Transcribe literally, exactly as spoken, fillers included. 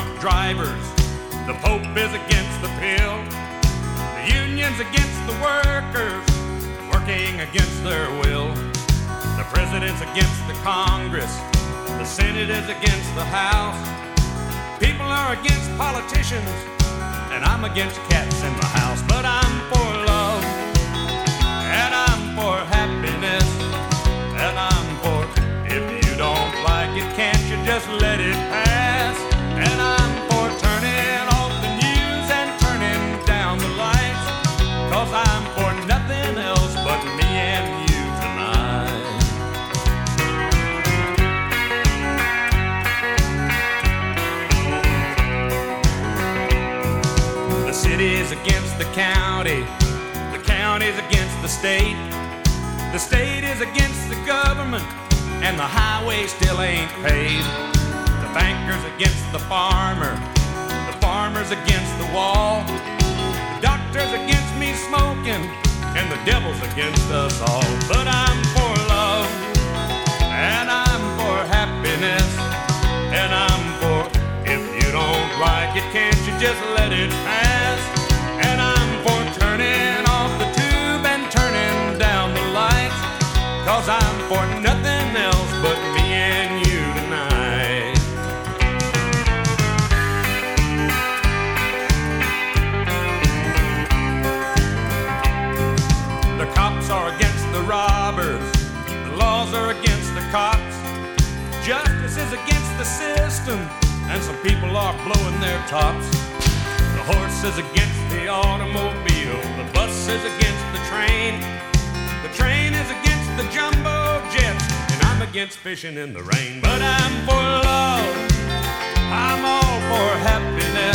drunk drivers. The Pope is against the pill. The union's against the workers, working against their will. The president's against the Congress. The Senate is against the House. People are against politicians, and I'm against cats in the house. But I'm for love, and I'm for happiness, and I'm for, if you don't like it, can't you just let it pass? And I'm for turning off the news and turning down the lights, 'cause I'm for nothing else but me and you tonight. The city's against the county, the county's against the state, the state is against the government, and the highway still ain't paid. The banker's against the farmer, the farmer's against the wall, the doctor's against me smoking, and the devil's against us all. But I'm for love, and I'm for happiness, and I'm for, if you don't like it, can't you just let it pass? And I'm for turning off the tube and turning down the lights, 'cause I'm for nothing else but me and you tonight. The cops are against the robbers, the laws are against the cops, justice is against the system, and some people are blowing their tops. The horse is against the automobile, the bus is against the train, the train is against the jumbo jets, and I'm against fishing in the rain. But I'm for love, I'm all for happiness,